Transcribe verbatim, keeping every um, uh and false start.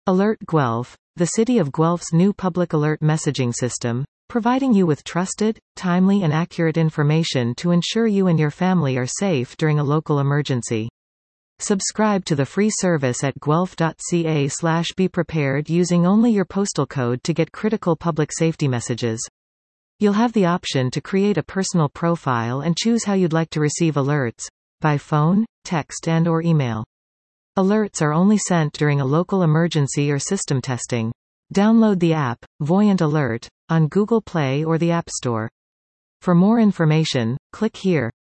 Alert Guelph, the City of Guelph's new public alert messaging system, providing you with trusted, timely and accurate information to ensure you and your family are safe during a local emergency. Subscribe to the free service at guelph dot c a slash be prepared using only your postal code to get critical public safety messages. You'll have the option to create a personal profile and choose how you'd like to receive alerts, by phone, text and or email. Alerts are only sent during a local emergency or system testing. Download the app, Voyant Alert, on Google Play or the App Store. For more information, click here.